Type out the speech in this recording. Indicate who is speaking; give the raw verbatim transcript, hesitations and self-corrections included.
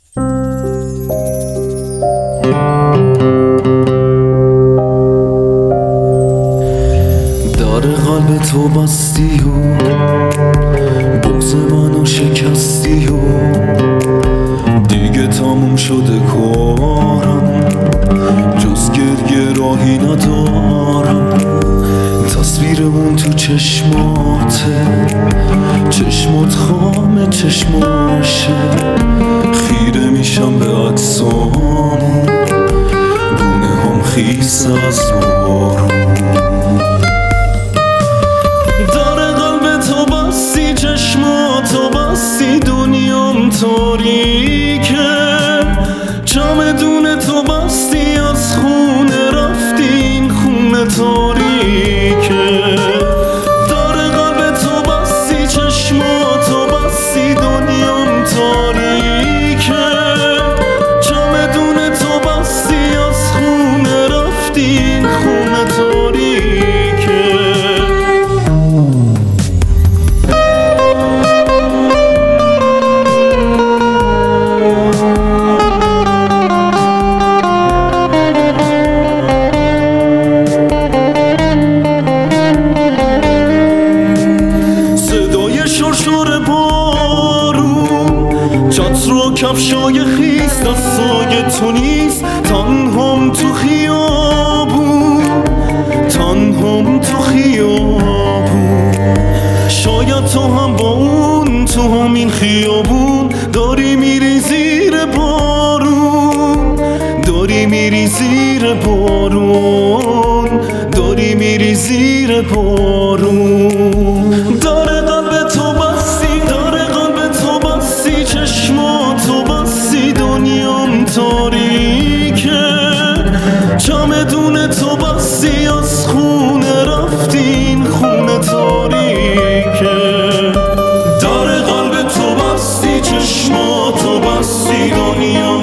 Speaker 1: در قلب تو بستی و بغض منو شکستی و دیگه تموم شده کارم، جز گریه راهی ندارم. تصویرمون تو چشماته، چشمات خامه چشماشه، خیره میشم به عکسامون، گونه هم خیس از بارون. در قلب تو بستی، چشماتو بستی، دنیام تاریکه. چمدون تو بستی، از خونه رفتی، این خونه تاریکه. در قلب تو بستی، چشماتو بستی، دنیام تاریکه. چمدون تو بستی، از خونه رفتی، این خونه تاریکه. شرشور بارون، چتر و کفشای خیس، دستای تو نیست. تنهام تو خیابون، تنهام تو خیابون. شاید تو هم با اون تو همین خیابون داری میری زیر بارون، داری میری زیر بارون، داری میری زیر بارون. داره قلب تو بستی، داره قلب تو بستی، چشماتو بستی، دنیام تاریکه. چمدون تو بستی، از خونه رفتی، این خونه تاریکه. داره قلب تو بستی، چشماتو بستی، دنیام